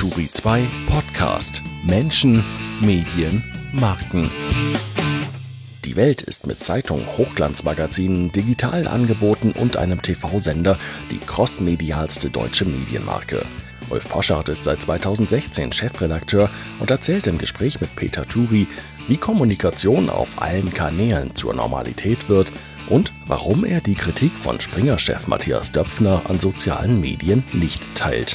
Turi 2 Podcast. Menschen, Medien, Marken. Die Welt ist mit Zeitungen, Hochglanzmagazinen, digitalen Angeboten und einem TV-Sender die crossmedialste deutsche Medienmarke. Rolf Poschardt ist seit 2016 Chefredakteur und erzählt im Gespräch mit Peter Turi, wie Kommunikation auf allen Kanälen zur Normalität wird und warum er die Kritik von Springer-Chef Matthias Döpfner an sozialen Medien nicht teilt.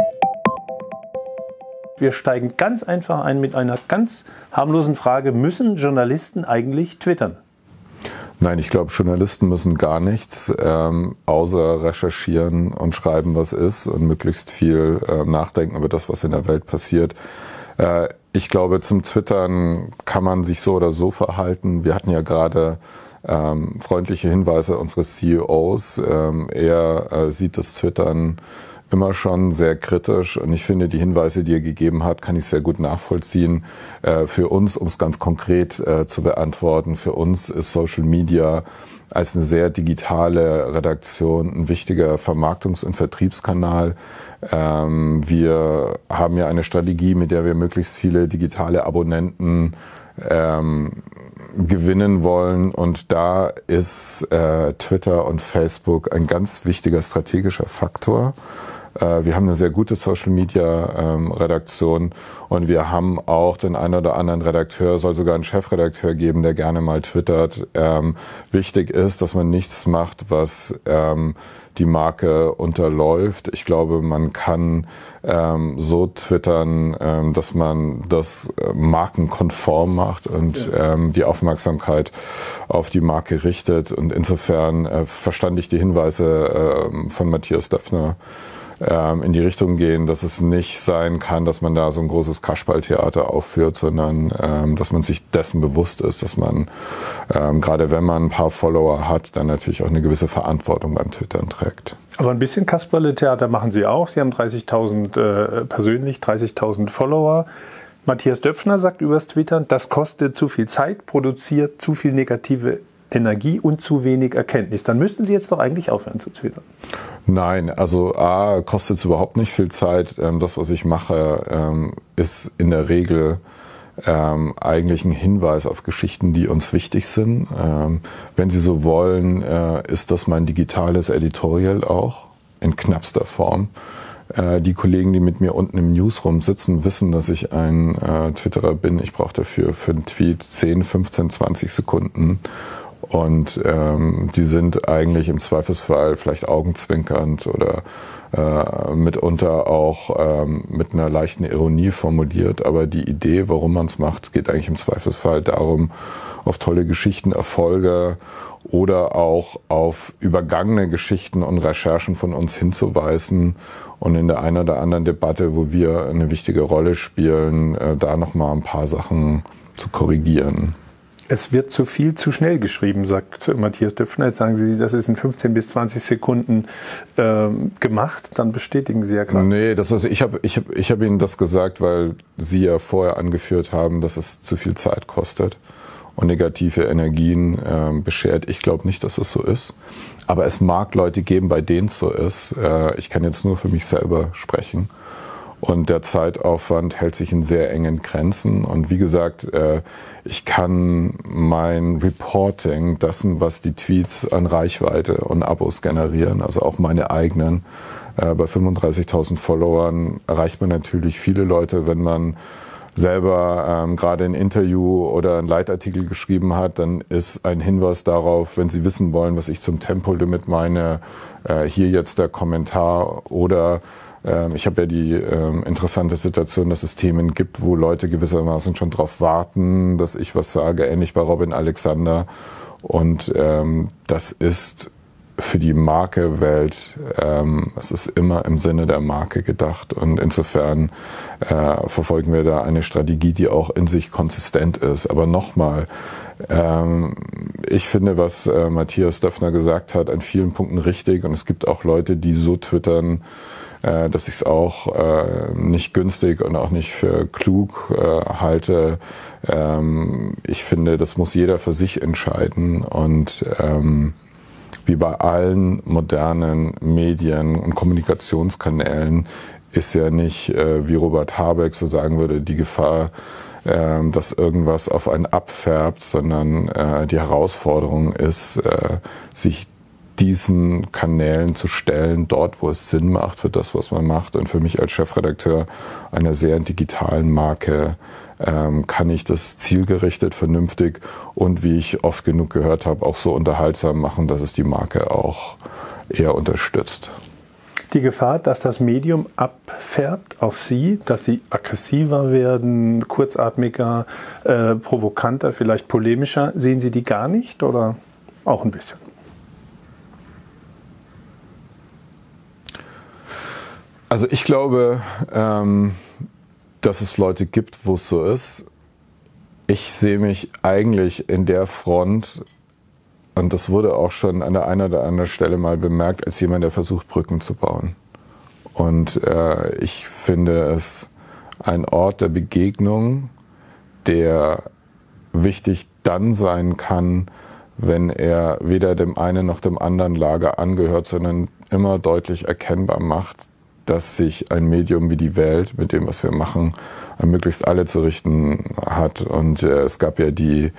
Wir steigen ganz einfach ein mit einer ganz harmlosen Frage: Müssen Journalisten eigentlich twittern? Nein, ich glaube, Journalisten müssen gar nichts, außer recherchieren und schreiben, was ist, und möglichst viel nachdenken über das, was in der Welt passiert. Ich glaube, zum Twittern kann man sich so oder so verhalten. Wir hatten ja gerade freundliche Hinweise unseres CEOs. Er sieht das Twittern immer schon sehr kritisch, und ich finde, die Hinweise, die er gegeben hat, kann ich sehr gut nachvollziehen. Für uns, um es ganz konkret zu beantworten, für uns ist Social Media als eine sehr digitale Redaktion ein wichtiger Vermarktungs- und Vertriebskanal. Wir haben ja eine Strategie, mit der wir möglichst viele digitale Abonnenten gewinnen wollen, und da ist Twitter und Facebook ein ganz wichtiger strategischer Faktor. Wir haben eine sehr gute Social-Media-Redaktion, und wir haben auch den einen oder anderen Redakteur, soll sogar einen Chefredakteur geben, der gerne mal twittert. Wichtig ist, dass man nichts macht, was die Marke unterläuft. Ich glaube, man kann so twittern, dass man das markenkonform macht und die Aufmerksamkeit auf die Marke richtet. Und insofern verstand ich die Hinweise von Matthias Döpfner in die Richtung gehen, dass es nicht sein kann, dass man da so ein großes Kasperltheater aufführt, sondern dass man sich dessen bewusst ist, dass man, gerade wenn man ein paar Follower hat, dann natürlich auch eine gewisse Verantwortung beim Twittern trägt. Aber ein bisschen Kasperletheater machen Sie auch. Sie haben 30.000 Follower. Matthias Döpfner sagt übers Twittern, das kostet zu viel Zeit, produziert zu viel negative Energie und zu wenig Erkenntnis. Dann müssten Sie jetzt doch eigentlich aufhören zu twittern. Nein, also kostet es überhaupt nicht viel Zeit. Das, was ich mache, ist in der Regel eigentlich ein Hinweis auf Geschichten, die uns wichtig sind. Wenn Sie so wollen, ist das mein digitales Editorial auch in knappster Form. Die Kollegen, die mit mir unten im Newsroom sitzen, wissen, dass ich ein Twitterer bin. Ich brauche dafür für einen Tweet 10, 15, 20 Sekunden. Und die sind eigentlich im Zweifelsfall vielleicht augenzwinkernd oder mitunter auch mit einer leichten Ironie formuliert. Aber die Idee, warum man es macht, geht eigentlich im Zweifelsfall darum, auf tolle Geschichten, Erfolge oder auch auf übergangene Geschichten und Recherchen von uns hinzuweisen und in der einen oder anderen Debatte, wo wir eine wichtige Rolle spielen, da nochmal ein paar Sachen zu korrigieren. Es wird zu viel zu schnell geschrieben, sagt Matthias Döpfner. Jetzt sagen Sie, das ist in 15 bis 20 Sekunden gemacht. Dann bestätigen Sie ja gerade. Nee, ich hab Ihnen das gesagt, weil Sie ja vorher angeführt haben, dass es zu viel Zeit kostet und negative Energien beschert. Ich glaube nicht, dass es so ist. Aber es mag Leute geben, bei denen es so ist. Ich kann jetzt nur für mich selber sprechen. Und der Zeitaufwand hält sich in sehr engen Grenzen. Und wie gesagt, ich kann mein Reporting, dessen, was die Tweets an Reichweite und Abos generieren, also auch meine eigenen, bei 35.000 Followern erreicht man natürlich viele Leute. Wenn man selber gerade ein Interview oder einen Leitartikel geschrieben hat, dann ist ein Hinweis darauf, wenn Sie wissen wollen, was ich zum Tempolimit meine, hier jetzt der Kommentar. Oder ich habe ja die interessante Situation, dass es Themen gibt, wo Leute gewissermaßen schon drauf warten, dass ich was sage, ähnlich bei Robin Alexander. Und das ist für die Marke Welt, es ist immer im Sinne der Marke gedacht. Und insofern verfolgen wir da eine Strategie, die auch in sich konsistent ist. Aber nochmal, ich finde, was Matthias Döpfner gesagt hat, an vielen Punkten richtig. Und es gibt auch Leute, die so twittern, dass ich es auch nicht günstig und auch nicht für klug halte. Ich finde, das muss jeder für sich entscheiden. Und wie bei allen modernen Medien und Kommunikationskanälen ist ja nicht, wie Robert Habeck so sagen würde, die Gefahr, dass irgendwas auf einen abfärbt, sondern die Herausforderung ist, sich diesen Kanälen zu stellen, dort, wo es Sinn macht für das, was man macht. Und für mich als Chefredakteur einer sehr digitalen Marke kann ich das zielgerichtet, vernünftig und, wie ich oft genug gehört habe, auch so unterhaltsam machen, dass es die Marke auch eher unterstützt. Die Gefahr, dass das Medium abfärbt auf Sie, dass Sie aggressiver werden, kurzatmiger, provokanter, vielleicht polemischer, sehen Sie die gar nicht oder auch ein bisschen? Also ich glaube, dass es Leute gibt, wo es so ist. Ich sehe mich eigentlich in der Front, und das wurde auch schon an der einen oder anderen Stelle mal bemerkt, als jemand, der versucht, Brücken zu bauen. Und ich finde es ein Ort der Begegnung, der wichtig dann sein kann, wenn er weder dem einen noch dem anderen Lager angehört, sondern immer deutlich erkennbar macht, dass sich ein Medium wie die Welt mit dem, was wir machen, an möglichst alle zu richten hat. Und es gab ja die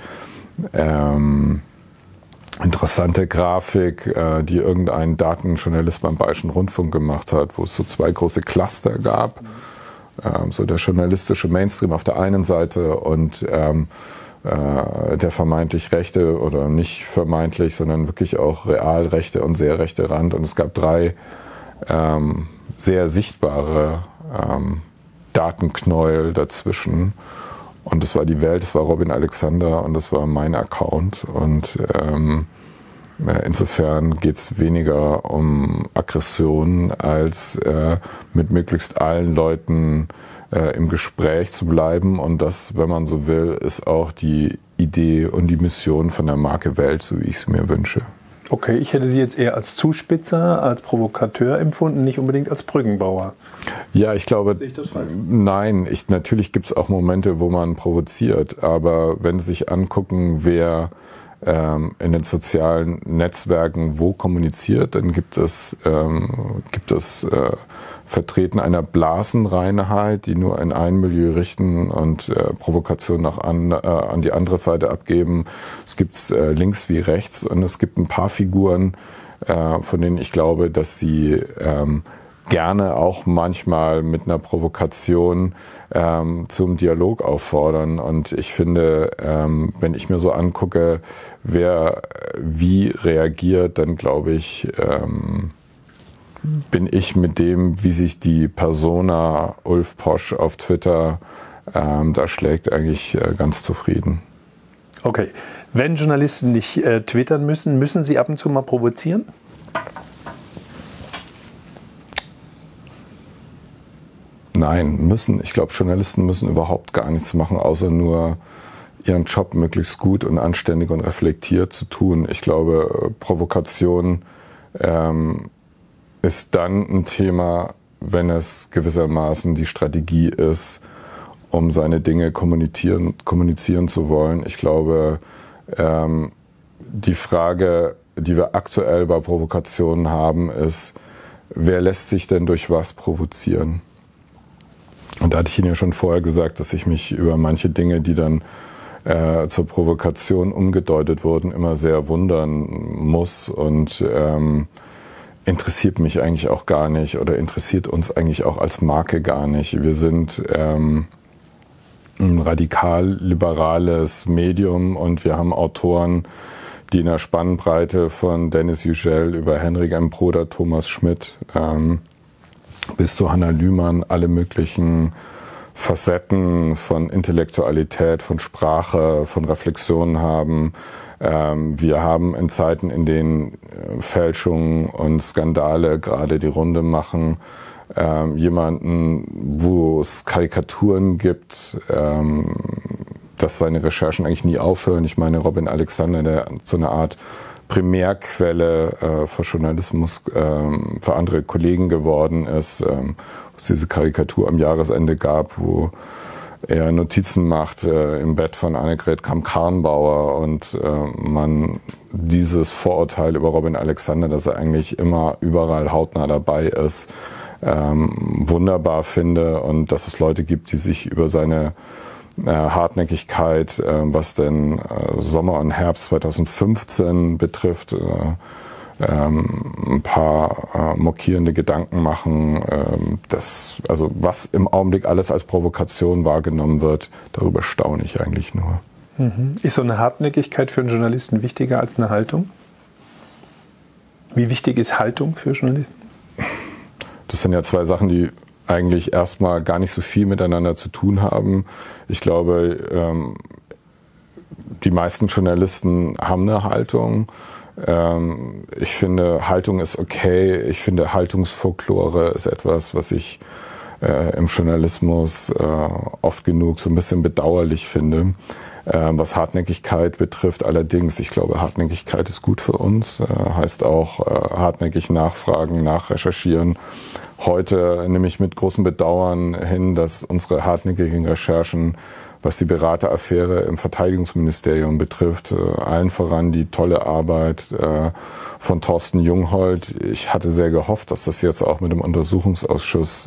interessante Grafik, die irgendein Datenjournalist beim Bayerischen Rundfunk gemacht hat, wo es so zwei große Cluster gab. So der journalistische Mainstream auf der einen Seite und der vermeintlich rechte oder nicht vermeintlich, sondern wirklich auch real rechte und sehr rechte Rand. Und es gab drei sehr sichtbare Datenknäuel dazwischen. Und das war die Welt, das war Robin Alexander und das war mein Account. Und insofern geht es weniger um Aggression, als mit möglichst allen Leuten im Gespräch zu bleiben. Und das, wenn man so will, ist auch die Idee und die Mission von der Marke Welt, so wie ich es mir wünsche. Okay, ich hätte Sie jetzt eher als Zuspitzer, als Provokateur empfunden, nicht unbedingt als Brückenbauer. Ja, ich glaube, Sehe ich das falsch? Nein, natürlich gibt es auch Momente, wo man provoziert, aber wenn Sie sich angucken, wer in den sozialen Netzwerken wo kommuniziert, dann gibt es Vertreten einer Blasenreinheit, die nur in ein Milieu richten und Provokationen auch an die andere Seite abgeben. Es gibt links wie rechts und es gibt ein paar Figuren, von denen ich glaube, dass sie gerne auch manchmal mit einer Provokation zum Dialog auffordern. Und ich finde, wenn ich mir so angucke, wer wie reagiert, dann glaube ich, bin ich mit dem, wie sich die Persona Ulf Posch auf Twitter da schlägt, eigentlich ganz zufrieden. Okay, wenn Journalisten nicht twittern müssen, müssen sie ab und zu mal provozieren? Nein, müssen. Ich glaube, Journalisten müssen überhaupt gar nichts machen, außer nur ihren Job möglichst gut und anständig und reflektiert zu tun. Ich glaube, Provokation ist dann ein Thema, wenn es gewissermaßen die Strategie ist, um seine Dinge kommunizieren zu wollen. Ich glaube, die Frage, die wir aktuell bei Provokationen haben, ist, wer lässt sich denn durch was provozieren? Und da hatte ich Ihnen ja schon vorher gesagt, dass ich mich über manche Dinge, die dann zur Provokation umgedeutet wurden, immer sehr wundern muss und interessiert mich eigentlich auch gar nicht oder interessiert uns eigentlich auch als Marke gar nicht. Wir sind ein radikal-liberales Medium und wir haben Autoren, die in der Spannbreite von Dennis Yücel über Henrik M. Broder, Thomas Schmidt bis zu Hannah Lühmann alle möglichen Facetten von Intellektualität, von Sprache, von Reflexion haben. Wir haben in Zeiten, in denen Fälschungen und Skandale gerade die Runde machen, jemanden, wo es Karikaturen gibt, dass seine Recherchen eigentlich nie aufhören. Ich meine, Robin Alexander, der so eine Art Primärquelle für Journalismus für andere Kollegen geworden ist, wo es diese Karikatur am Jahresende gab, wo er Notizen macht im Bett von Annegret Kramp-Karrenbauer und man dieses Vorurteil über Robin Alexander, dass er eigentlich immer überall hautnah dabei ist, wunderbar finde und dass es Leute gibt, die sich über seine Hartnäckigkeit, was den Sommer und Herbst 2015 betrifft, ein paar mokierende Gedanken machen, also was im Augenblick alles als Provokation wahrgenommen wird, darüber staune ich eigentlich nur. Ist so eine Hartnäckigkeit für einen Journalisten wichtiger als eine Haltung? Wie wichtig ist Haltung für Journalisten? Das sind ja zwei Sachen, die eigentlich erstmal gar nicht so viel miteinander zu tun haben. Ich glaube, die meisten Journalisten haben eine Haltung. Ich finde, Haltung ist okay. Ich finde, Haltungsfolklore ist etwas, was ich im Journalismus oft genug so ein bisschen bedauerlich finde. Was Hartnäckigkeit betrifft allerdings, ich glaube, Hartnäckigkeit ist gut für uns. Heißt auch hartnäckig nachfragen, nachrecherchieren. Heute nehme ich mit großem Bedauern hin, dass unsere hartnäckigen Recherchen, was die Berateraffäre im Verteidigungsministerium betrifft, allen voran die tolle Arbeit von Thorsten Junghold. Ich hatte sehr gehofft, dass das jetzt auch mit dem Untersuchungsausschuss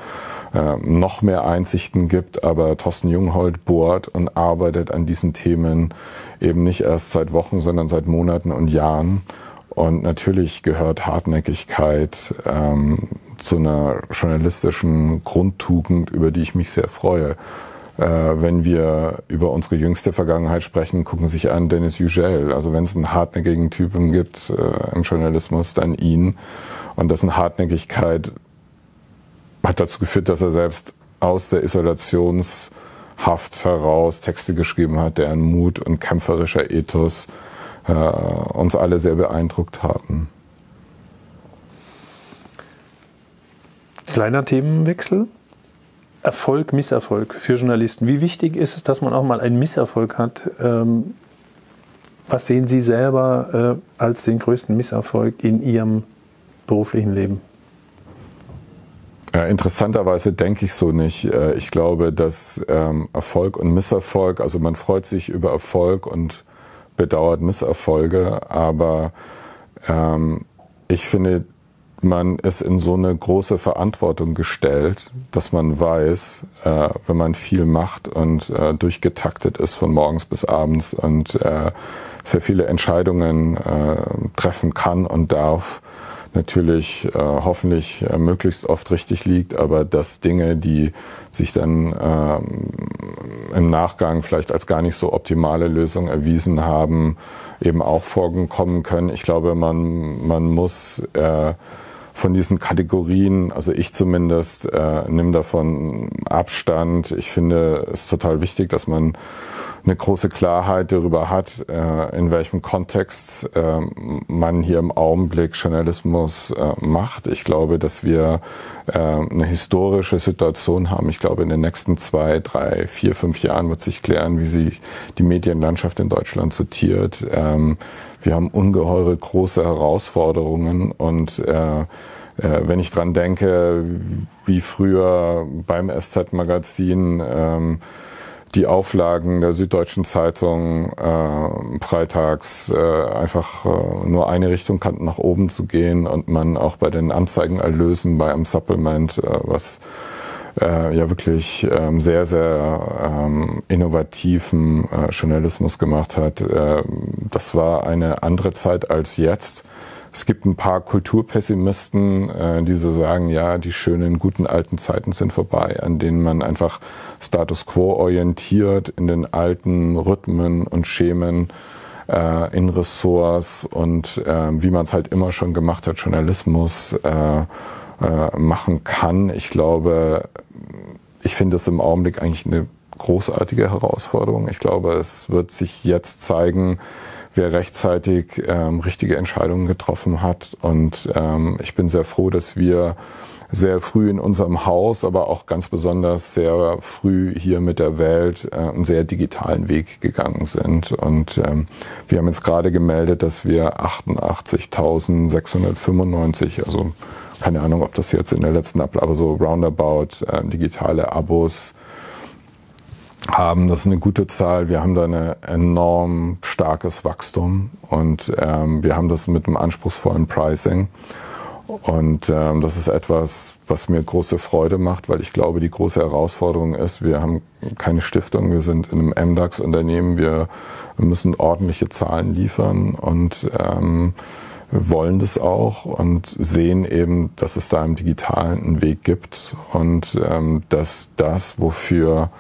noch mehr Einsichten gibt, aber Thorsten Junghold bohrt und arbeitet an diesen Themen eben nicht erst seit Wochen, sondern seit Monaten und Jahren. Und natürlich gehört Hartnäckigkeit zu einer journalistischen Grundtugend, über die ich mich sehr freue. Wenn wir über unsere jüngste Vergangenheit sprechen, gucken Sie sich an Denis Yücel. Also wenn es einen hartnäckigen Typen gibt im Journalismus, dann ihn. Und dessen Hartnäckigkeit hat dazu geführt, dass er selbst aus der Isolationshaft heraus Texte geschrieben hat, deren Mut und kämpferischer Ethos uns alle sehr beeindruckt haben. Kleiner Themenwechsel. Erfolg, Misserfolg für Journalisten. Wie wichtig ist es, dass man auch mal einen Misserfolg hat? Was sehen Sie selber als den größten Misserfolg in Ihrem beruflichen Leben? Ja, interessanterweise denke ich so nicht. Ich glaube, dass Erfolg und Misserfolg, also man freut sich über Erfolg und bedauert Misserfolge, aber ich finde, man ist in so eine große Verantwortung gestellt, dass man weiß, wenn man viel macht und durchgetaktet ist von morgens bis abends und sehr viele Entscheidungen treffen kann und darf, natürlich hoffentlich möglichst oft richtig liegt, aber dass Dinge, die sich dann im Nachgang vielleicht als gar nicht so optimale Lösung erwiesen haben, eben auch vorkommen können. Ich glaube, man muss von diesen Kategorien, also ich zumindest, nehme davon Abstand. Ich finde es total wichtig, dass man eine große Klarheit darüber hat, in welchem Kontext man hier im Augenblick Journalismus macht. Ich glaube, dass wir eine historische Situation haben. Ich glaube, in den nächsten 2, 3, 4, 5 Jahren wird sich klären, wie sich die Medienlandschaft in Deutschland sortiert. Wir haben ungeheure große Herausforderungen und wenn ich dran denke, wie früher beim SZ-Magazin die Auflagen der Süddeutschen Zeitung freitags einfach nur eine Richtung kannten, nach oben zu gehen und man auch bei den Anzeigenerlösen bei einem Supplement, was ja wirklich sehr, sehr innovativen Journalismus gemacht hat. Das war eine andere Zeit als jetzt. Es gibt ein paar Kulturpessimisten, die so sagen, ja, die schönen, guten alten Zeiten sind vorbei, an denen man einfach Status Quo orientiert in den alten Rhythmen und Schemen, in Ressorts und wie man es halt immer schon gemacht hat, Journalismus machen kann. Ich glaube, ich finde es im Augenblick eigentlich eine großartige Herausforderung. Ich glaube, es wird sich jetzt zeigen, wer rechtzeitig richtige Entscheidungen getroffen hat. Und ich bin sehr froh, dass wir sehr früh in unserem Haus, aber auch ganz besonders sehr früh hier mit der Welt einen sehr digitalen Weg gegangen sind. Und wir haben jetzt gerade gemeldet, dass wir 88.695, also keine Ahnung, ob das jetzt in der letzten aber so roundabout digitale Abos haben. Das ist eine gute Zahl. Wir haben da ein enorm starkes Wachstum und wir haben das mit einem anspruchsvollen Pricing. Und das ist etwas, was mir große Freude macht, weil ich glaube, die große Herausforderung ist, wir haben keine Stiftung, wir sind in einem MDAX-Unternehmen, wir müssen ordentliche Zahlen liefern und wollen das auch und sehen eben, dass es da im Digitalen einen Weg gibt und dass das, wofür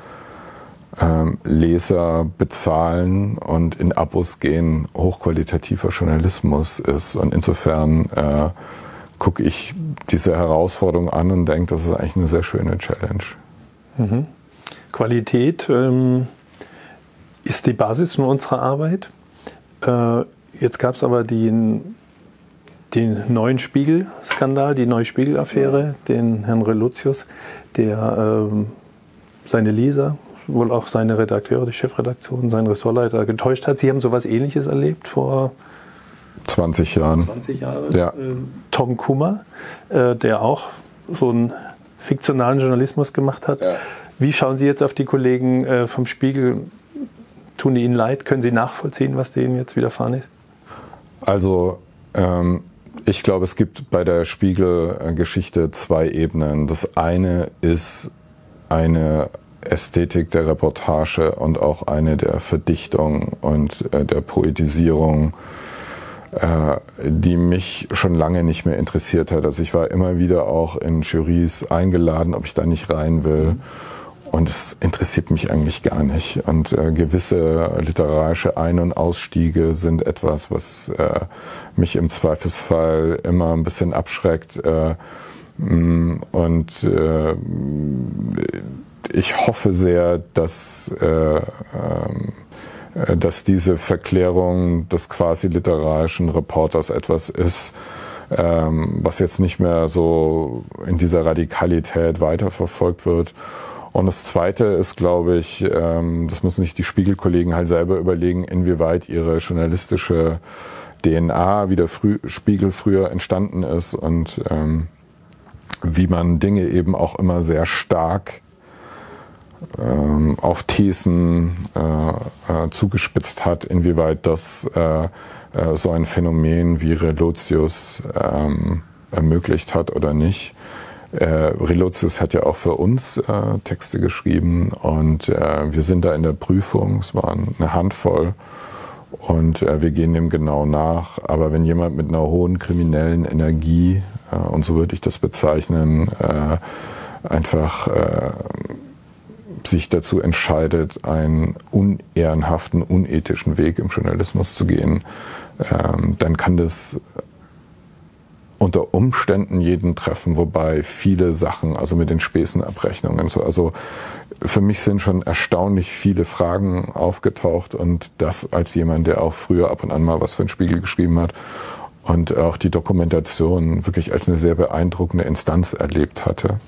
Leser bezahlen und in Abos gehen, hochqualitativer Journalismus ist. Und insofern gucke ich diese Herausforderung an und denke, das ist eigentlich eine sehr schöne Challenge. Mhm. Qualität ist die Basis von unserer Arbeit. Jetzt gab es aber den neuen Spiegel-Skandal, die neue Spiegel-Affäre, den Herrn Relotius, der seine Leser, wohl auch seine Redakteure, die Chefredaktion, seinen Ressortleiter getäuscht hat. Sie haben sowas Ähnliches erlebt vor 20 Jahren. 20 Jahre. Ja. Tom Kummer, der auch so einen fiktionalen Journalismus gemacht hat. Ja. Wie schauen Sie jetzt auf die Kollegen vom Spiegel? Tun die Ihnen leid? Können Sie nachvollziehen, was denen jetzt widerfahren ist? Also ich glaube, es gibt bei der Spiegel-Geschichte zwei Ebenen. Das eine ist eine Ästhetik der Reportage und auch eine der Verdichtung und der Poetisierung, die mich schon lange nicht mehr interessiert hat. Also ich war immer wieder auch in Jurys eingeladen, ob ich da nicht rein will. Und es interessiert mich eigentlich gar nicht. Und gewisse literarische Ein- und Ausstiege sind etwas, was mich im Zweifelsfall immer ein bisschen abschreckt. Und ich hoffe sehr, dass diese Verklärung des quasi literarischen Reporters etwas ist, was jetzt nicht mehr so in dieser Radikalität weiterverfolgt wird. Und das Zweite ist, glaube ich, das müssen sich die Spiegelkollegen halt selber überlegen, inwieweit ihre journalistische DNA, wie der Spiegel früher entstanden ist und wie man Dinge eben auch immer sehr stark auf Thesen zugespitzt hat, inwieweit das so ein Phänomen wie Relotius ermöglicht hat oder nicht. Relotius hat ja auch für uns Texte geschrieben und wir sind da in der Prüfung, es waren eine Handvoll und wir gehen dem genau nach. Aber wenn jemand mit einer hohen kriminellen Energie, und so würde ich das bezeichnen, einfach sich dazu entscheidet, einen unehrenhaften, unethischen Weg im Journalismus zu gehen, dann kann das unter Umständen jeden treffen, wobei viele Sachen, also mit den Spesenabrechnungen, also für mich sind schon erstaunlich viele Fragen aufgetaucht und das als jemand, der auch früher ab und an mal was für den Spiegel geschrieben hat und auch die Dokumentation wirklich als eine sehr beeindruckende Instanz erlebt hatte.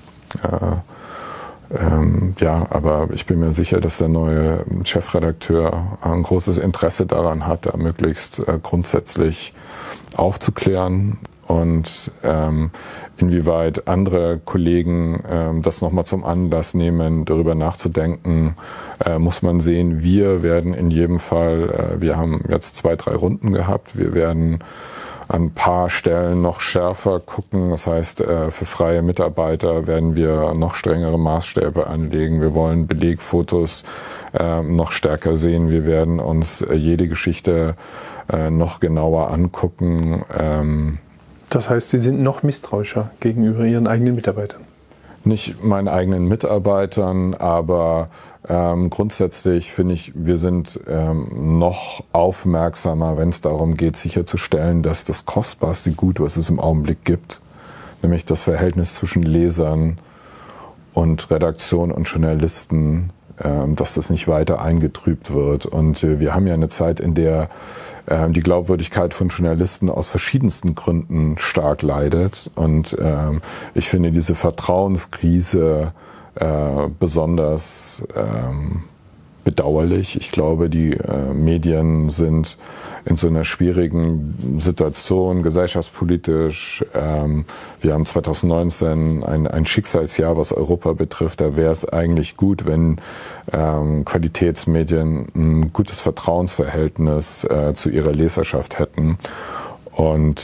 Ja, aber ich bin mir sicher, dass der neue Chefredakteur ein großes Interesse daran hat, da möglichst grundsätzlich aufzuklären und inwieweit andere Kollegen das nochmal zum Anlass nehmen, darüber nachzudenken, muss man sehen, wir werden in jedem Fall, wir haben jetzt 2, 3 Runden gehabt, wir werden an ein paar Stellen noch schärfer gucken. Das heißt, für freie Mitarbeiter werden wir noch strengere Maßstäbe anlegen. Wir wollen Belegfotos noch stärker sehen. Wir werden uns jede Geschichte noch genauer angucken. Das heißt, Sie sind noch misstrauischer gegenüber Ihren eigenen Mitarbeitern? Nicht meinen eigenen Mitarbeitern, aber grundsätzlich finde ich, wir sind noch aufmerksamer, wenn es darum geht, sicherzustellen, dass das kostbarste Gut, was es im Augenblick gibt, nämlich das Verhältnis zwischen Lesern und Redaktion und Journalisten, dass das nicht weiter eingetrübt wird. Und wir haben ja eine Zeit, in der die Glaubwürdigkeit von Journalisten aus verschiedensten Gründen stark leidet. Und ich finde diese Vertrauenskrise besonders bedauerlich. Ich glaube, die Medien sind in so einer schwierigen Situation, gesellschaftspolitisch. Wir haben 2019 ein Schicksalsjahr, was Europa betrifft. Da wäre es eigentlich gut, wenn Qualitätsmedien ein gutes Vertrauensverhältnis zu ihrer Leserschaft hätten. Und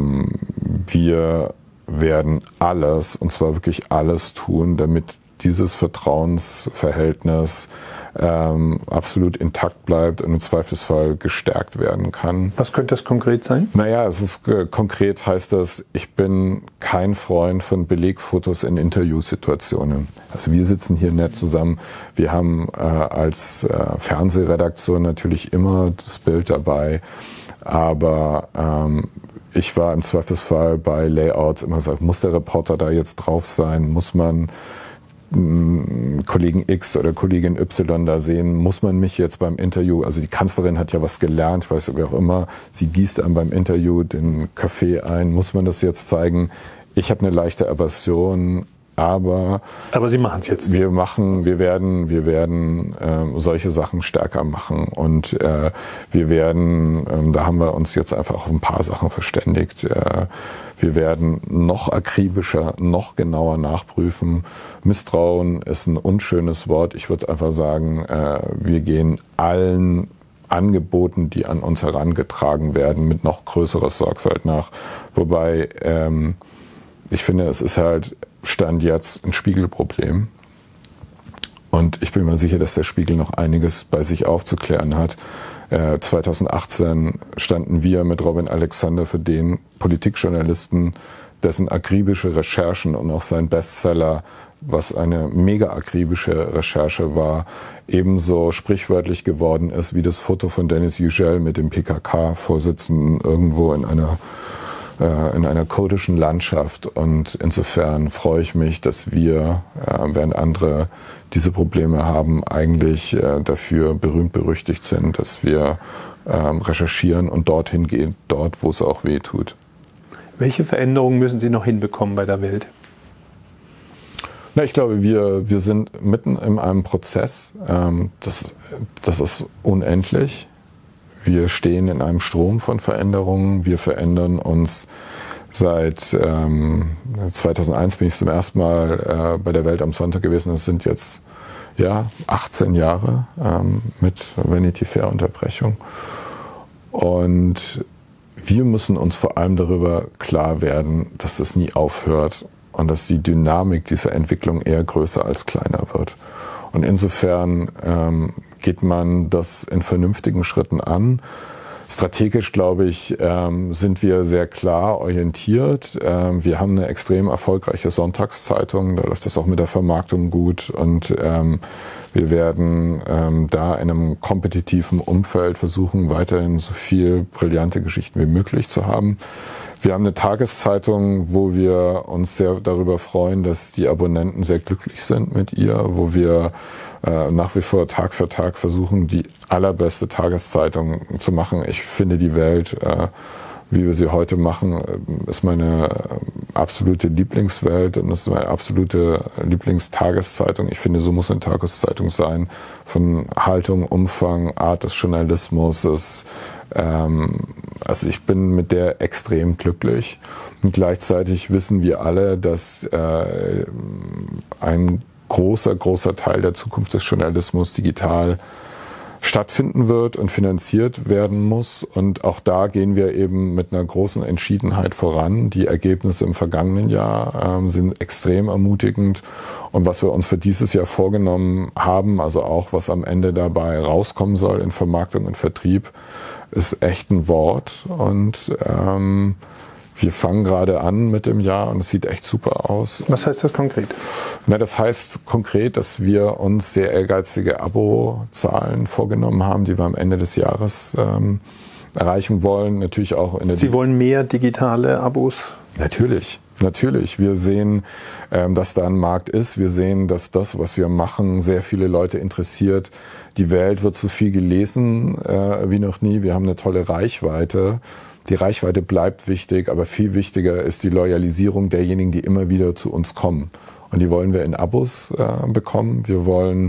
wir werden alles, und zwar wirklich alles tun, damit dieses Vertrauensverhältnis absolut intakt bleibt und im Zweifelsfall gestärkt werden kann. Was könnte das konkret sein? Naja, konkret heißt das, ich bin kein Freund von Belegfotos in Interviewsituationen. Also wir sitzen hier nett zusammen. Wir haben als Fernsehredaktion natürlich immer das Bild dabei, aber ich war im Zweifelsfall bei Layouts immer gesagt, muss der Reporter da jetzt drauf sein? Muss man Kollegen X oder Kollegin Y da sehen? Muss man mich jetzt beim Interview, also die Kanzlerin hat ja was gelernt, ich weiß nicht, wie auch immer, sie gießt einem beim Interview den Kaffee ein, muss man das jetzt zeigen? Ich habe eine leichte Aversion, aber Sie machen es jetzt. Wir werden solche Sachen stärker machen und wir werden, da haben wir uns jetzt einfach auf ein paar Sachen verständigt. Wir werden noch akribischer, noch genauer nachprüfen. Misstrauen ist ein unschönes Wort. Ich würde einfach sagen, wir gehen allen Angeboten, die an uns herangetragen werden, mit noch größerer Sorgfalt nach. Wobei ich finde, es ist halt Stand jetzt ein Spiegelproblem. Und ich bin mir sicher, dass der Spiegel noch einiges bei sich aufzuklären hat. 2018 standen wir mit Robin Alexander für den Politikjournalisten, dessen akribische Recherchen und auch sein Bestseller, was eine mega akribische Recherche war, ebenso sprichwörtlich geworden ist wie das Foto von Denis Yücel mit dem PKK-Vorsitzenden irgendwo in einer kurdischen Landschaft. Und insofern freue ich mich, dass wir, während andere diese Probleme haben, eigentlich dafür berühmt berüchtigt sind, dass wir recherchieren und dorthin gehen, dort, wo es auch weh tut. Welche Veränderungen müssen Sie noch hinbekommen bei der Welt? Na, ich glaube, wir sind mitten in einem Prozess. Das ist unendlich. Wir stehen in einem Strom von Veränderungen. Wir verändern uns seit 2001 bin ich zum ersten Mal bei der Welt am Sonntag gewesen. Das sind jetzt 18 Jahre mit Vanity Fair Unterbrechung. Und wir müssen uns vor allem darüber klar werden, dass es nie aufhört und dass die Dynamik dieser Entwicklung eher größer als kleiner wird. Und insofern geht man das in vernünftigen Schritten an. Strategisch, glaube ich, sind wir sehr klar orientiert. Wir haben eine extrem erfolgreiche Sonntagszeitung, da läuft das auch mit der Vermarktung gut. Und wir werden da in einem kompetitiven Umfeld versuchen, weiterhin so viel brillante Geschichten wie möglich zu haben. Wir haben eine Tageszeitung, wo wir uns sehr darüber freuen, dass die Abonnenten sehr glücklich sind mit ihr, wo wir nach wie vor Tag für Tag versuchen, die allerbeste Tageszeitung zu machen. Ich finde, die Welt, wie wir sie heute machen, ist meine absolute Lieblingswelt und ist meine absolute Lieblingstageszeitung. Ich finde, so muss eine Tageszeitung sein, von Haltung, Umfang, Art des Journalismus. Also ich bin mit der extrem glücklich. Und gleichzeitig wissen wir alle, dass ein großer Teil der Zukunft des Journalismus digital stattfinden wird und finanziert werden muss. Und auch da gehen wir eben mit einer großen Entschiedenheit voran. Die Ergebnisse im vergangenen Jahr sind extrem ermutigend. Und was wir uns für dieses Jahr vorgenommen haben, also auch was am Ende dabei rauskommen soll in Vermarktung und Vertrieb, ist echt ein Wort. Und wir fangen gerade an mit dem Jahr und es sieht echt super aus. Was heißt das konkret? Na, das heißt konkret, dass wir uns sehr ehrgeizige Abozahlen vorgenommen haben, die wir am Ende des Jahres erreichen wollen. Natürlich auch in der Sie wollen mehr digitale Abos? Natürlich. Wir sehen, dass da ein Markt ist. Wir sehen, dass das, was wir machen, sehr viele Leute interessiert. Die Welt wird so viel gelesen wie noch nie. Wir haben eine tolle Reichweite. Die Reichweite bleibt wichtig, aber viel wichtiger ist die Loyalisierung derjenigen, die immer wieder zu uns kommen. Und die wollen wir in Abos bekommen. Wir wollen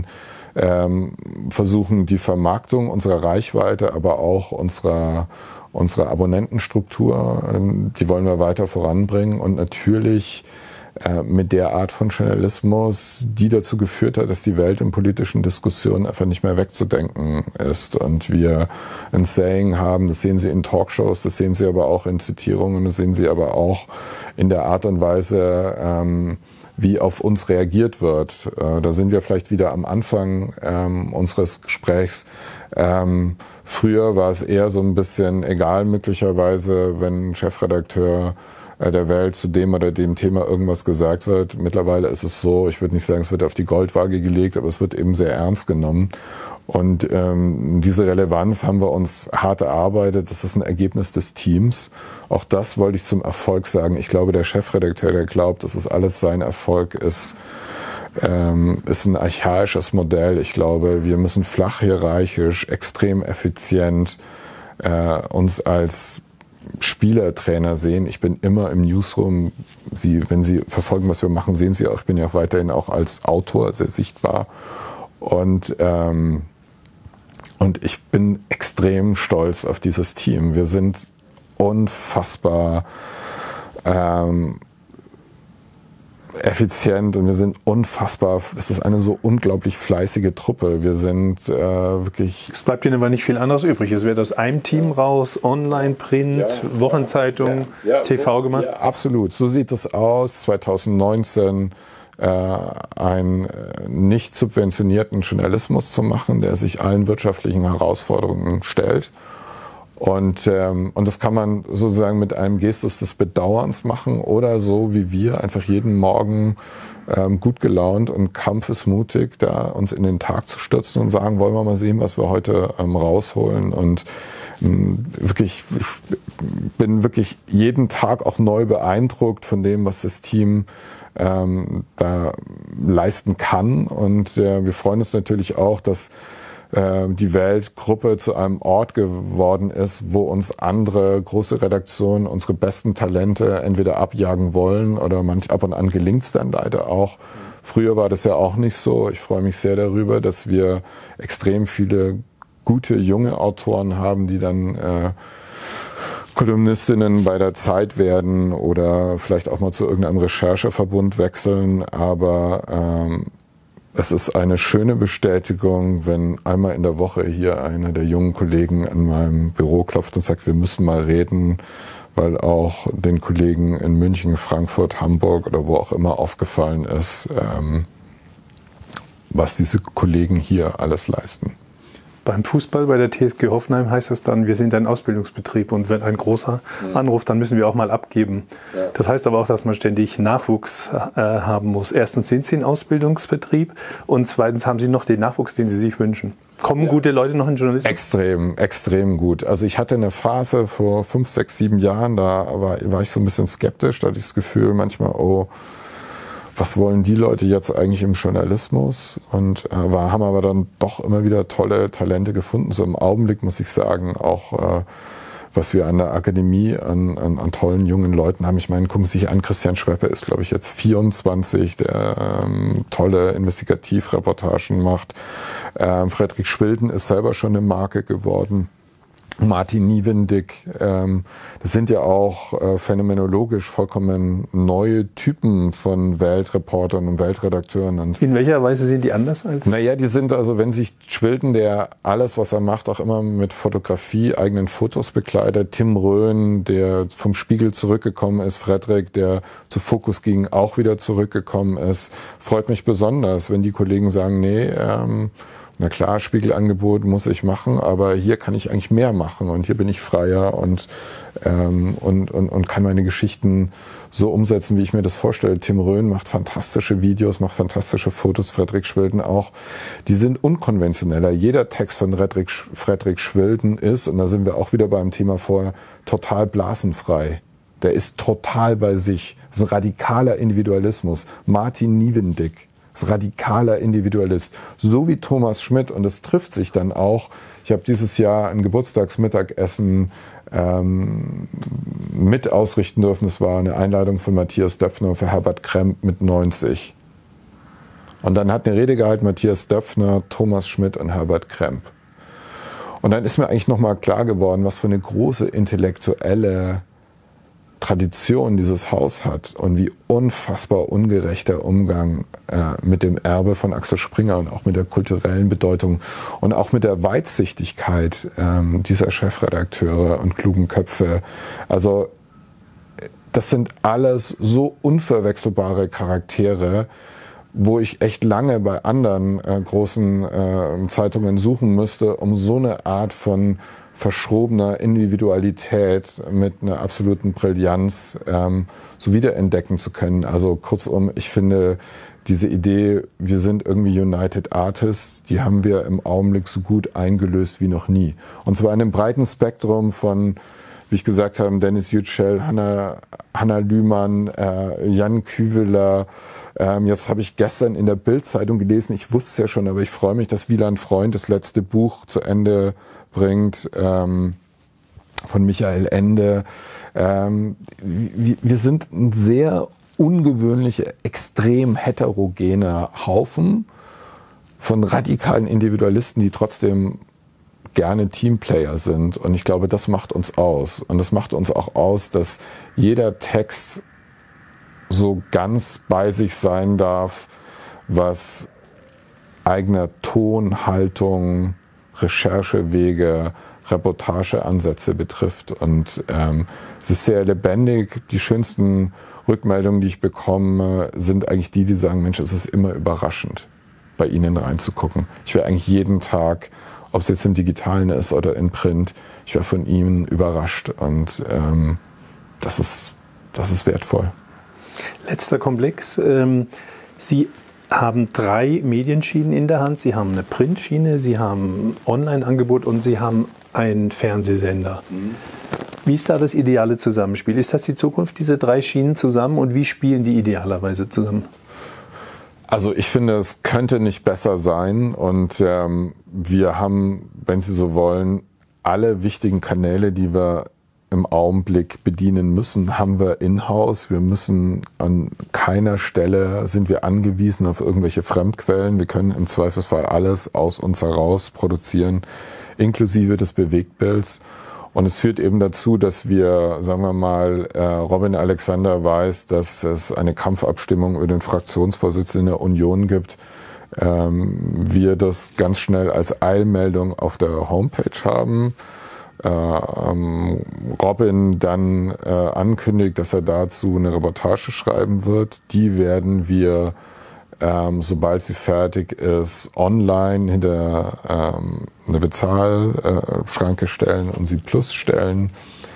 versuchen die Vermarktung unserer Reichweite, aber auch unsere Abonnentenstruktur, die wollen wir weiter voranbringen und natürlich mit der Art von Journalismus, die dazu geführt hat, dass die Welt in politischen Diskussionen einfach nicht mehr wegzudenken ist und wir ein Saying haben, das sehen Sie in Talkshows, das sehen Sie aber auch in Zitierungen, das sehen Sie aber auch in der Art und Weise, wie auf uns reagiert wird. Da sind wir vielleicht wieder am Anfang unseres Gesprächs. Früher war es eher so ein bisschen egal möglicherweise, wenn ein Chefredakteur der Welt zu dem oder dem Thema irgendwas gesagt wird. Mittlerweile ist es so, ich würde nicht sagen, es wird auf die Goldwaage gelegt, aber es wird eben sehr ernst genommen. Und diese Relevanz haben wir uns hart erarbeitet. Das ist ein Ergebnis des Teams. Auch das wollte ich zum Erfolg sagen. Ich glaube, der Chefredakteur, der glaubt, dass es alles sein Erfolg ist ein archaisches Modell. Ich glaube, wir müssen flach hierarchisch, extrem effizient uns als Spielertrainer sehen. Ich bin immer im Newsroom. Wenn Sie verfolgen, was wir machen, sehen Sie auch, ich bin ja auch weiterhin auch als Autor sehr sichtbar. Und ich bin extrem stolz auf dieses Team. Wir sind unfassbar effizient und wir sind unfassbar, das ist eine so unglaublich fleißige Truppe. Wir sind wirklich... Es bleibt Ihnen aber nicht viel anderes übrig. Es wird aus einem Team raus, Online, Print, Wochenzeitung, TV gemacht. Ja, absolut, so sieht es aus. 2019 einen nicht subventionierten Journalismus zu machen, der sich allen wirtschaftlichen Herausforderungen stellt. Und das kann man sozusagen mit einem Gestus des Bedauerns machen oder so wie wir einfach jeden Morgen gut gelaunt und kampfesmutig da uns in den Tag zu stürzen und sagen, wollen wir mal sehen, was wir heute rausholen. Und wirklich, ich bin wirklich jeden Tag auch neu beeindruckt von dem, was das Team da leisten kann. Und wir freuen uns natürlich auch, dass die Weltgruppe zu einem Ort geworden ist, wo uns andere große Redaktionen, unsere besten Talente entweder abjagen wollen oder ab und an gelingt es dann leider auch. Früher war das ja auch nicht so. Ich freue mich sehr darüber, dass wir extrem viele gute junge Autoren haben, die dann Kolumnistinnen bei der Zeit werden oder vielleicht auch mal zu irgendeinem Rechercheverbund wechseln, aber es ist eine schöne Bestätigung, wenn einmal in der Woche hier einer der jungen Kollegen an meinem Büro klopft und sagt, wir müssen mal reden, weil auch den Kollegen in München, Frankfurt, Hamburg oder wo auch immer aufgefallen ist, was diese Kollegen hier alles leisten. Beim Fußball, bei der TSG Hoffenheim heißt es dann, wir sind ein Ausbildungsbetrieb und wenn ein großer anruft, dann müssen wir auch mal abgeben. Ja. Das heißt aber auch, dass man ständig Nachwuchs haben muss. Erstens sind Sie ein Ausbildungsbetrieb und zweitens haben Sie noch den Nachwuchs, den Sie sich wünschen. Kommen gute Leute noch in Journalismus? Extrem gut. Also ich hatte eine Phase vor 5, 6, 7 Jahren, da war ich so ein bisschen skeptisch, da hatte ich das Gefühl manchmal, was wollen die Leute jetzt eigentlich im Journalismus? Und haben aber dann doch immer wieder tolle Talente gefunden. So im Augenblick muss ich sagen, auch was wir an der Akademie an tollen jungen Leuten haben. Ich meine, gucken Sie sich an, Christian Schweppe ist, glaube ich, jetzt 24, der tolle Investigativreportagen macht. Frederik Schwilden ist selber schon eine Marke geworden. Martin Niewendig, das sind ja auch phänomenologisch vollkommen neue Typen von Weltreportern und Weltredakteuren. Und in welcher Weise sind die anders als? Naja, die sind also, wenn sich Schwilden, der alles, was er macht, auch immer mit Fotografie, eigenen Fotos bekleidet, Tim Röhn, der vom Spiegel zurückgekommen ist, Frederik, der zu Focus ging, auch wieder zurückgekommen ist, freut mich besonders, wenn die Kollegen sagen, nee, na klar, Spiegelangebot muss ich machen, aber hier kann ich eigentlich mehr machen und hier bin ich freier und kann meine Geschichten so umsetzen, wie ich mir das vorstelle. Tim Röhn macht fantastische Videos, macht fantastische Fotos, Frederik Schwilden auch. Die sind unkonventioneller. Jeder Text von Frederik Schwilden ist, und da sind wir auch wieder beim Thema vorher, total blasenfrei. Der ist total bei sich. Das ist ein radikaler Individualismus. Martin Niewendig. Radikaler Individualist, so wie Thomas Schmidt, und es trifft sich dann auch. Ich habe dieses Jahr ein Geburtstagsmittagessen mit ausrichten dürfen. Es war eine Einladung von Matthias Döpfner für Herbert Kremp mit 90. Und dann hat eine Rede gehalten Matthias Döpfner, Thomas Schmidt und Herbert Kremp. Und dann ist mir eigentlich nochmal klar geworden, was für eine große intellektuelle Tradition dieses Haus hat und wie unfassbar ungerecht der Umgang mit dem Erbe von Axel Springer und auch mit der kulturellen Bedeutung und auch mit der Weitsichtigkeit dieser Chefredakteure und klugen Köpfe. Also das sind alles so unverwechselbare Charaktere, wo ich echt lange bei anderen großen Zeitungen suchen müsste, um so eine Art von verschrobener Individualität mit einer absoluten Brillanz so wiederentdecken zu können. Also kurzum, ich finde diese Idee, wir sind irgendwie United Artists, die haben wir im Augenblick so gut eingelöst wie noch nie. Und zwar in einem breiten Spektrum von, wie ich gesagt habe, Dennis Yücel, Hanna Lühmann, Jan Küveler. Jetzt habe ich gestern in der Bild-Zeitung gelesen, ich wusste es ja schon, aber ich freue mich, dass Wieland Freund das letzte Buch zu Ende bringt, von Michael Ende. Wir sind ein sehr ungewöhnlicher, extrem heterogener Haufen von radikalen Individualisten, die trotzdem gerne Teamplayer sind. Und ich glaube, das macht uns aus. Und das macht uns auch aus, dass jeder Text so ganz bei sich sein darf, was eigener Ton, Haltung, Recherchewege, Reportageansätze betrifft. Und es ist sehr lebendig. Die schönsten Rückmeldungen, die ich bekomme, sind eigentlich die sagen, Mensch, es ist immer überraschend, bei Ihnen reinzugucken. Ich wäre eigentlich jeden Tag, ob es jetzt im Digitalen ist oder in Print, ich wäre von Ihnen überrascht. Und das ist wertvoll. Letzter Komplex. Sie haben 3 Medienschienen in der Hand. Sie haben eine Printschiene, Sie haben ein Online-Angebot und Sie haben einen Fernsehsender. Wie ist da das ideale Zusammenspiel? Ist das die Zukunft, diese 3 Schienen zusammen, und wie spielen die idealerweise zusammen? Also ich finde, es könnte nicht besser sein, und wir haben, wenn Sie so wollen, alle wichtigen Kanäle, die wir im Augenblick bedienen müssen, haben wir in-house. Wir müssen an keiner Stelle, sind wir angewiesen auf irgendwelche Fremdquellen. Wir können im Zweifelsfall alles aus uns heraus produzieren, inklusive des Bewegtbilds. Und es führt eben dazu, dass wir, sagen wir mal, Robin Alexander weiß, dass es eine Kampfabstimmung über den Fraktionsvorsitzenden der Union gibt. Wir das ganz schnell als Eilmeldung auf der Homepage haben. Robin dann ankündigt, dass er dazu eine Reportage schreiben wird. Die werden wir, sobald sie fertig ist, online hinter eine Bezahlschranke stellen und sie Plus stellen.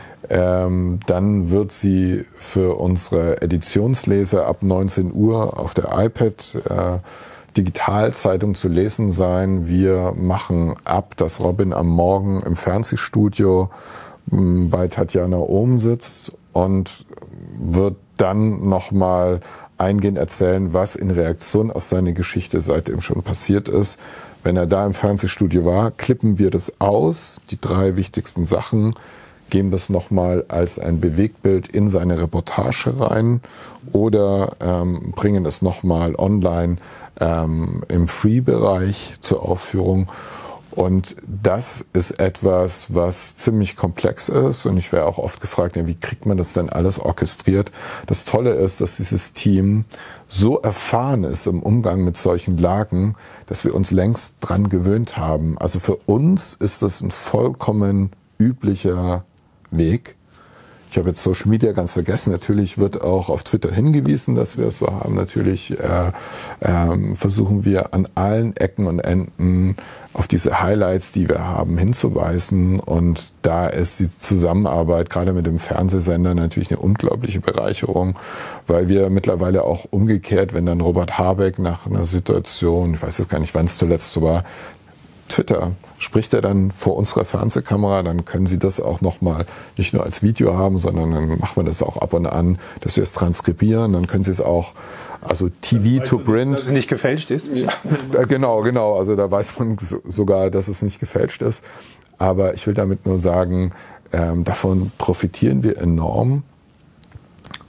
Dann wird sie für unsere Editionsleser ab 19 Uhr auf der iPad Digitalzeitung zu lesen sein. Wir machen ab, dass Robin am Morgen im Fernsehstudio bei Tatjana Ohm sitzt und wird dann nochmal eingehend erzählen, was in Reaktion auf seine Geschichte seitdem schon passiert ist. Wenn er da im Fernsehstudio war, klippen wir das aus, die 3 wichtigsten Sachen, geben das nochmal als ein Bewegtbild in seine Reportage rein oder bringen es nochmal online im Free-Bereich zur Aufführung. Und das ist etwas, was ziemlich komplex ist. Und ich werde auch oft gefragt, ja, wie kriegt man das denn alles orchestriert? Das Tolle ist, dass dieses Team so erfahren ist im Umgang mit solchen Lagen, dass wir uns längst dran gewöhnt haben. Also für uns ist das ein vollkommen üblicher Weg. Ich habe jetzt Social Media ganz vergessen. Natürlich wird auch auf Twitter hingewiesen, dass wir es so haben. Natürlich versuchen wir an allen Ecken und Enden auf diese Highlights, die wir haben, hinzuweisen. Und da ist die Zusammenarbeit gerade mit dem Fernsehsender natürlich eine unglaubliche Bereicherung, weil wir mittlerweile auch umgekehrt, wenn dann Robert Habeck nach einer Situation, ich weiß jetzt gar nicht, wann es zuletzt so war, Twitter, spricht er dann vor unserer Fernsehkamera, dann können Sie das auch nochmal nicht nur als Video haben, sondern dann machen wir das auch ab und an, dass wir es transkribieren, dann können Sie es auch, also TV to print. Dass es nicht gefälscht ist? Ja. Genau, also da weiß man sogar, dass es nicht gefälscht ist, aber ich will damit nur sagen, davon profitieren wir enorm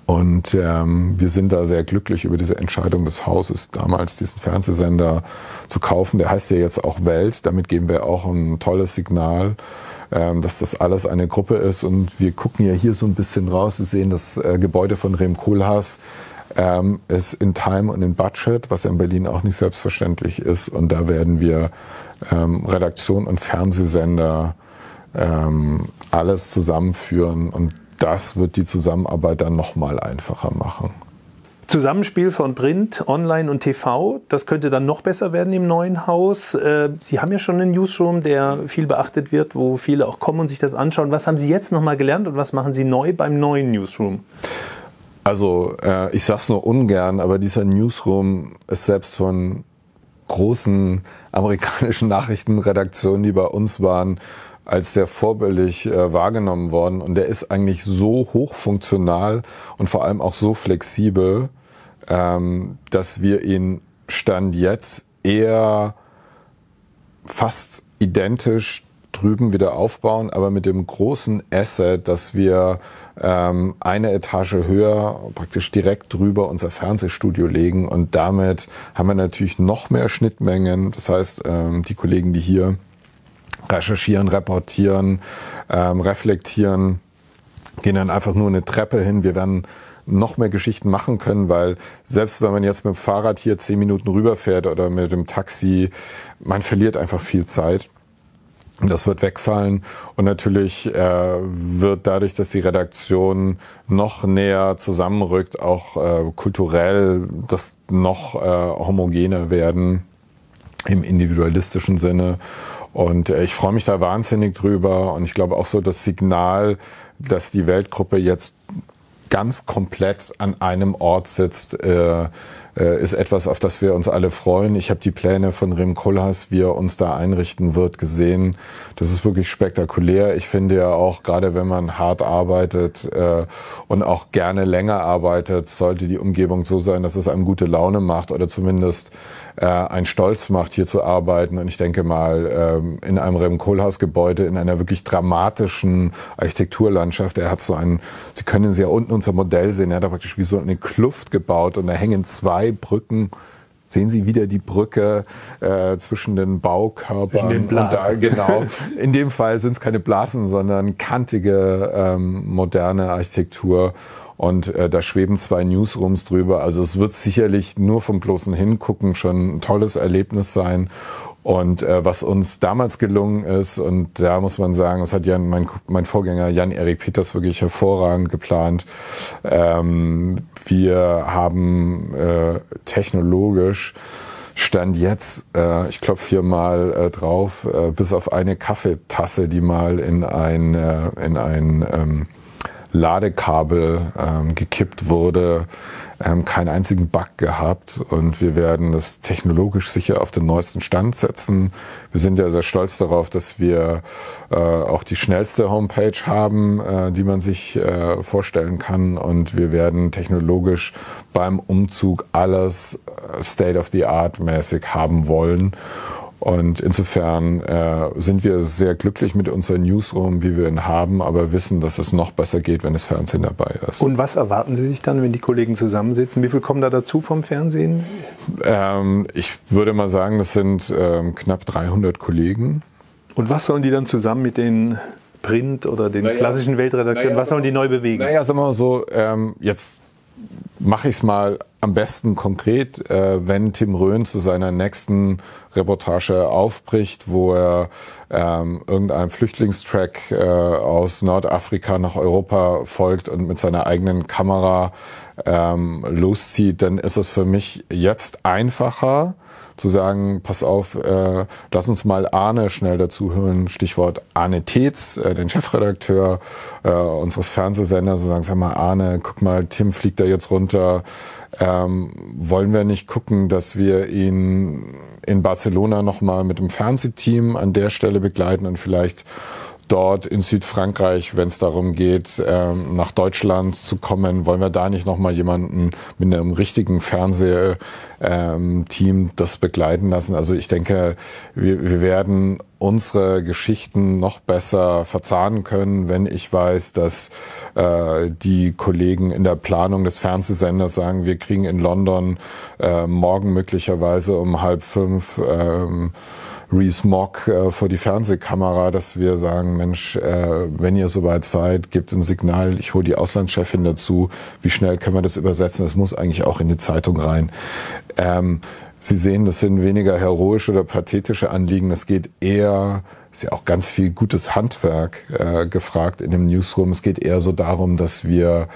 Und wir sind da sehr glücklich über diese Entscheidung des Hauses, damals diesen Fernsehsender zu kaufen. Der heißt ja jetzt auch Welt. Damit geben wir auch ein tolles Signal, dass das alles eine Gruppe ist. Und wir gucken ja hier so ein bisschen raus. Sie sehen, das Gebäude von Rem Koolhaas ist in Time und in Budget, was ja in Berlin auch nicht selbstverständlich ist. Und da werden wir Redaktion und Fernsehsender alles zusammenführen, und das wird die Zusammenarbeit dann nochmal einfacher machen. Zusammenspiel von Print, Online und TV, das könnte dann noch besser werden im neuen Haus. Sie haben ja schon einen Newsroom, der viel beachtet wird, wo viele auch kommen und sich das anschauen. Was haben Sie jetzt nochmal gelernt und was machen Sie neu beim neuen Newsroom? Also ich sage es nur ungern, aber dieser Newsroom ist selbst von großen amerikanischen Nachrichtenredaktionen, die bei uns waren, als sehr vorbildlich wahrgenommen worden. Und der ist eigentlich so hochfunktional und vor allem auch so flexibel, dass wir ihn Stand jetzt eher fast identisch drüben wieder aufbauen, aber mit dem großen Asset, dass wir eine Etage höher, praktisch direkt drüber unser Fernsehstudio legen, und damit haben wir natürlich noch mehr Schnittmengen. Das heißt, die Kollegen, die hier recherchieren, reportieren, reflektieren, gehen dann einfach nur eine Treppe hin. Wir werden noch mehr Geschichten machen können, weil selbst wenn man jetzt mit dem Fahrrad hier 10 Minuten rüberfährt oder mit dem Taxi, man verliert einfach viel Zeit. Das wird wegfallen, und natürlich wird dadurch, dass die Redaktion noch näher zusammenrückt, auch kulturell das noch homogener werden im individualistischen Sinne. Und ich freue mich da wahnsinnig drüber, und ich glaube auch so das Signal, dass die Weltgruppe jetzt ganz komplett an einem Ort sitzt, ist etwas, auf das wir uns alle freuen. Ich habe die Pläne von Rem Koolhaas, wie er uns da einrichten wird, gesehen. Das ist wirklich spektakulär. Ich finde ja auch, gerade wenn man hart arbeitet und auch gerne länger arbeitet, sollte die Umgebung so sein, dass es einem gute Laune macht oder zumindest einen Stolz macht, hier zu arbeiten. Und ich denke mal, in einem Rem Koolhaas Gebäude, in einer wirklich dramatischen Architekturlandschaft, er hat so einen, Sie können Sie ja unten unser Modell sehen, er hat da praktisch wie so eine Kluft gebaut, und da hängen 2 Brücken. Sehen Sie wieder die Brücke zwischen den Baukörpern. Zwischen den Blasen. Und da, genau. In dem Fall sind es keine Blasen, sondern kantige, moderne Architektur. Und da schweben 2 Newsrooms drüber. Also es wird sicherlich nur vom bloßen Hingucken schon ein tolles Erlebnis sein. Und was uns damals gelungen ist, und da muss man sagen, das hat mein Vorgänger Jan-Erik Peters wirklich hervorragend geplant. Wir haben technologisch Stand jetzt, ich klopfe hier mal drauf, bis auf eine Kaffeetasse, die mal in ein Ladekabel gekippt wurde, keinen einzigen Bug gehabt, und wir werden das technologisch sicher auf den neuesten Stand setzen. Wir sind ja sehr stolz darauf, dass wir auch die schnellste Homepage haben, die man sich vorstellen kann, und wir werden technologisch beim Umzug alles State-of-the-Art mäßig haben wollen. Und insofern sind wir sehr glücklich mit unserem Newsroom, wie wir ihn haben, aber wissen, dass es noch besser geht, wenn das Fernsehen dabei ist. Und was erwarten Sie sich dann, wenn die Kollegen zusammensitzen? Wie viel kommen da dazu vom Fernsehen? Ich würde mal sagen, das sind knapp 300 Kollegen. Und was sollen die dann zusammen mit den Print- oder den klassischen Weltredakteuren, was sollen die neu bewegen? Naja, sagen wir mal so, jetzt mache ich es mal am besten konkret, wenn Tim Röhn zu seiner nächsten Reportage aufbricht, wo er irgendeinem Flüchtlingstrack aus Nordafrika nach Europa folgt und mit seiner eigenen Kamera loszieht, dann ist es für mich jetzt einfacher zu sagen, pass auf, lass uns mal Arne schnell dazu hören, Stichwort Arne Tetz, den Chefredakteur unseres Fernsehsenders, und sagen, sag mal, Arne, guck mal, Tim fliegt da jetzt runter, wollen wir nicht gucken, dass wir ihn in Barcelona nochmal mit dem Fernsehteam an der Stelle begleiten und vielleicht dort in Südfrankreich, wenn es darum geht, nach Deutschland zu kommen, wollen wir da nicht nochmal jemanden mit einem richtigen Fernsehteam das begleiten lassen? Also ich denke, wir werden unsere Geschichten noch besser verzahnen können, wenn ich weiß, dass die Kollegen in der Planung des Fernsehsenders sagen, wir kriegen in London morgen möglicherweise um 4:30 Rees-Mogg vor die Fernsehkamera, dass wir sagen, Mensch, wenn ihr soweit seid, gebt ein Signal, ich hole die Auslandschefin dazu, wie schnell können wir das übersetzen, das muss eigentlich auch in die Zeitung rein. Sie sehen, das sind weniger heroische oder pathetische Anliegen, es geht eher, ist ja auch ganz viel gutes Handwerk gefragt in dem Newsroom, es geht eher so darum, dass wir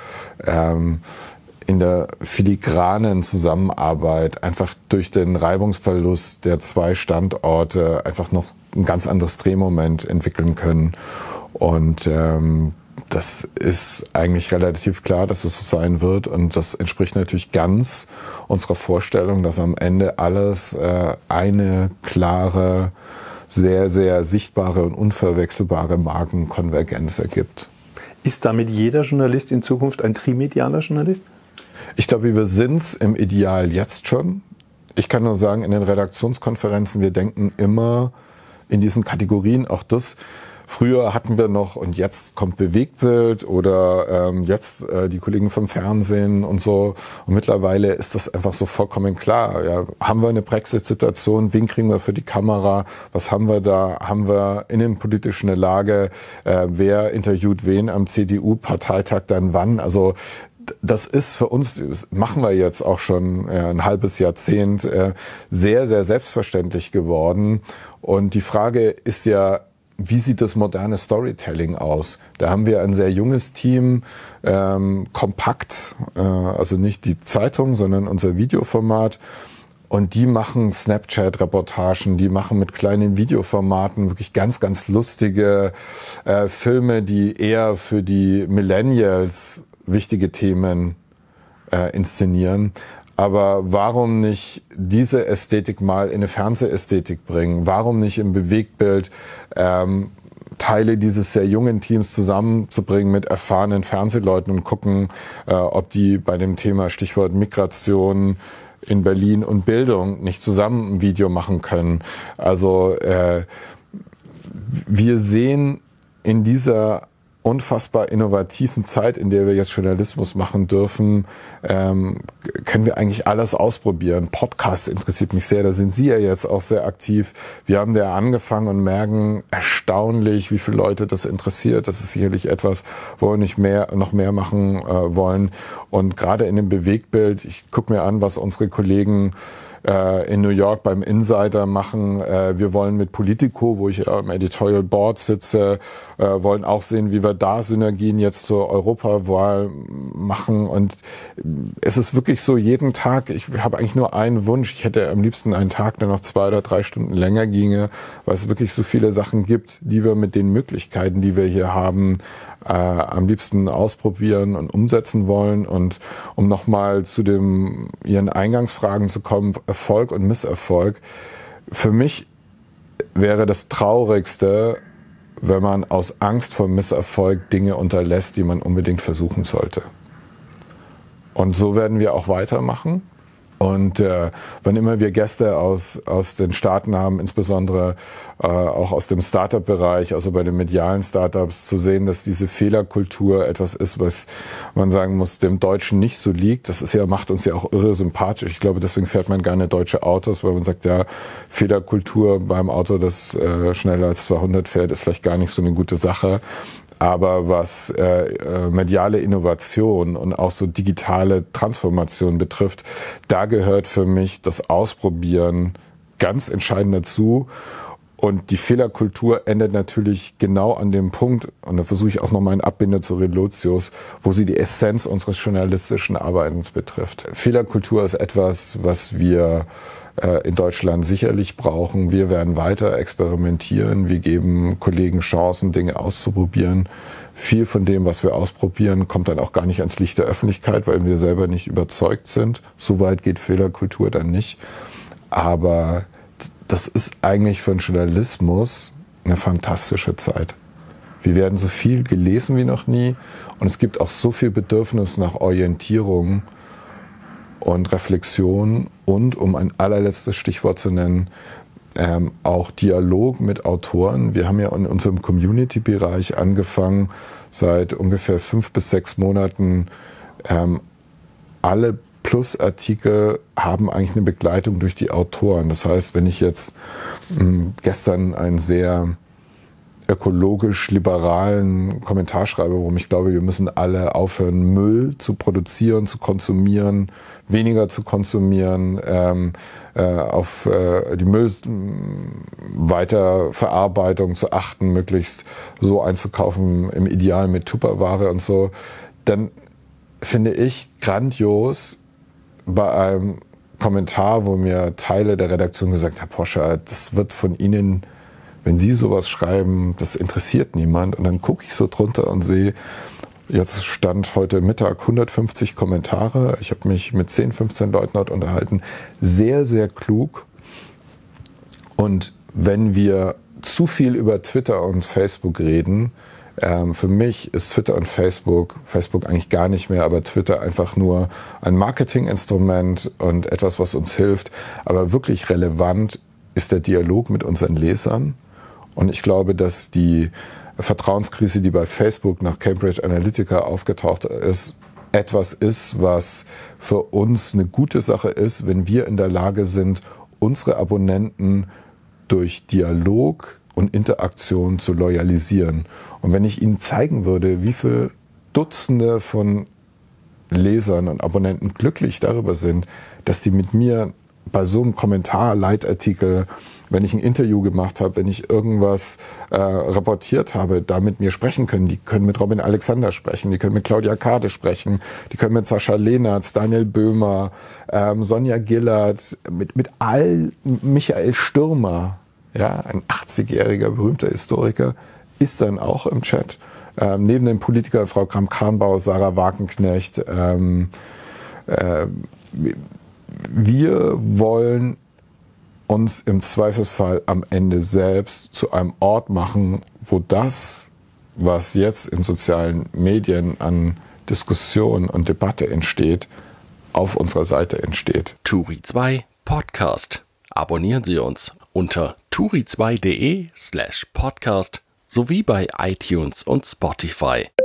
in der filigranen Zusammenarbeit einfach durch den Reibungsverlust der 2 Standorte einfach noch ein ganz anderes Drehmoment entwickeln können. Und das ist eigentlich relativ klar, dass es so sein wird. Und das entspricht natürlich ganz unserer Vorstellung, dass am Ende alles eine klare, sehr, sehr sichtbare und unverwechselbare Markenkonvergenz ergibt. Ist damit jeder Journalist in Zukunft ein trimedialer Journalist? Ich glaube, wir sind's im Ideal jetzt schon. Ich kann nur sagen, in den Redaktionskonferenzen, wir denken immer in diesen Kategorien, auch das. Früher hatten wir noch, und jetzt kommt Bewegtbild oder jetzt die Kollegen vom Fernsehen und so. Und mittlerweile ist das einfach so vollkommen klar. Ja, haben wir eine Brexit-Situation? Wen kriegen wir für die Kamera? Was haben wir da? Haben wir innenpolitisch eine Lage? Wer interviewt wen am CDU-Parteitag dann wann? Also das ist für uns, das machen wir jetzt auch schon ein halbes Jahrzehnt, sehr, sehr selbstverständlich geworden. Und die Frage ist ja, wie sieht das moderne Storytelling aus? Da haben wir ein sehr junges Team, kompakt, also nicht die Zeitung, sondern unser Videoformat. Und die machen Snapchat-Reportagen, die machen mit kleinen Videoformaten wirklich ganz, ganz lustige Filme, die eher für die Millennials wichtige Themen inszenieren. Aber warum nicht diese Ästhetik mal in eine Fernsehästhetik bringen? Warum nicht im Bewegtbild Teile dieses sehr jungen Teams zusammenzubringen mit erfahrenen Fernsehleuten und gucken, ob die bei dem Thema Stichwort Migration in Berlin und Bildung nicht zusammen ein Video machen können? Also wir sehen in dieser unfassbar innovativen Zeit, in der wir jetzt Journalismus machen dürfen, können wir eigentlich alles ausprobieren. Podcast interessiert mich sehr, da sind Sie ja jetzt auch sehr aktiv. Wir haben da angefangen und merken erstaunlich, wie viele Leute das interessiert. Das ist sicherlich etwas, wo wir noch mehr machen wollen. Und gerade in dem Bewegtbild, ich gucke mir an, was unsere Kollegen in New York beim Insider machen. Wir wollen mit Politico, wo ich ja im Editorial Board sitze, wollen auch sehen, wie wir da Synergien jetzt zur Europawahl machen. Und es ist wirklich so, jeden Tag, ich habe eigentlich nur einen Wunsch, ich hätte am liebsten einen Tag, der noch 2 oder 3 Stunden länger ginge, weil es wirklich so viele Sachen gibt, die wir mit den Möglichkeiten, die wir hier haben, am liebsten ausprobieren und umsetzen wollen. Und um nochmal zu Ihren Eingangsfragen zu kommen, Erfolg und Misserfolg. Für mich wäre das Traurigste, wenn man aus Angst vor Misserfolg Dinge unterlässt, die man unbedingt versuchen sollte. Und so werden wir auch weitermachen. Und wann immer wir Gäste aus den Staaten haben, insbesondere auch aus dem Startup-Bereich, also bei den medialen Startups, zu sehen, dass diese Fehlerkultur etwas ist, was man sagen muss, dem Deutschen nicht so liegt. Das ist ja, macht uns ja auch irre sympathisch. Ich glaube, deswegen fährt man gerne deutsche Autos, weil man sagt, ja, Fehlerkultur beim Auto, das schneller als 200 fährt, ist vielleicht gar nicht so eine gute Sache. Aber was mediale Innovation und auch so digitale Transformation betrifft, da gehört für mich das Ausprobieren ganz entscheidend dazu. Und die Fehlerkultur endet natürlich genau an dem Punkt, und da versuche ich auch nochmal einen Abbinder zu Relotius, wo sie die Essenz unseres journalistischen Arbeitens betrifft. Fehlerkultur ist etwas, was wir in Deutschland sicherlich brauchen. Wir werden weiter experimentieren. Wir geben Kollegen Chancen, Dinge auszuprobieren. Viel von dem, was wir ausprobieren, kommt dann auch gar nicht ans Licht der Öffentlichkeit, weil wir selber nicht überzeugt sind. So weit geht Fehlerkultur dann nicht. Aber das ist eigentlich für den Journalismus eine fantastische Zeit. Wir werden so viel gelesen wie noch nie und es gibt auch so viel Bedürfnis nach Orientierung und Reflexion und, um ein allerletztes Stichwort zu nennen, auch Dialog mit Autoren. Wir haben ja in unserem Community-Bereich angefangen, seit ungefähr 5 bis 6 Monaten. Alle Plus-Artikel haben eigentlich eine Begleitung durch die Autoren. Das heißt, wenn ich jetzt gestern einen sehr ökologisch-liberalen Kommentar schreibe, worum ich glaube, wir müssen alle aufhören, Müll zu produzieren, zu konsumieren, weniger zu konsumieren, auf die Müllweiterverarbeitung zu achten, möglichst so einzukaufen, im Ideal mit Tupperware und so, dann finde ich grandios bei einem Kommentar, wo mir Teile der Redaktion gesagt haben, Herr Poscher, das wird von Ihnen, wenn Sie sowas schreiben, das interessiert niemand. Und dann gucke ich so drunter und sehe, jetzt stand heute Mittag 150 Kommentare. Ich habe mich mit 10, 15 Leuten dort unterhalten. Sehr, sehr klug. Und wenn wir zu viel über Twitter und Facebook reden, für mich ist Twitter und Facebook eigentlich gar nicht mehr, aber Twitter einfach nur ein Marketinginstrument und etwas, was uns hilft. Aber wirklich relevant ist der Dialog mit unseren Lesern. Und ich glaube, dass die Vertrauenskrise, die bei Facebook nach Cambridge Analytica aufgetaucht ist, etwas ist, was für uns eine gute Sache ist, wenn wir in der Lage sind, unsere Abonnenten durch Dialog und Interaktion zu loyalisieren. Und wenn ich Ihnen zeigen würde, wie viele Dutzende von Lesern und Abonnenten glücklich darüber sind, dass die mit mir bei so einem Kommentar, Leitartikel, wenn ich ein Interview gemacht habe, wenn ich irgendwas reportiert habe, da mit mir sprechen können. Die können mit Robin Alexander sprechen, die können mit Claudia Kade sprechen, die können mit Sascha Lehnertz, Daniel Böhmer, Sonja Gillert, mit Michael Stürmer, ja, ein 80-jähriger berühmter Historiker, ist dann auch im Chat. Neben den Politikern Frau Kramp-Karrenbauer, Sarah Wagenknecht. Wir wollen uns im Zweifelsfall am Ende selbst zu einem Ort machen, wo das, was jetzt in sozialen Medien an Diskussion und Debatte entsteht, auf unserer Seite entsteht. Turi 2 Podcast. Abonnieren Sie uns unter turi2.de/podcast sowie bei iTunes und Spotify.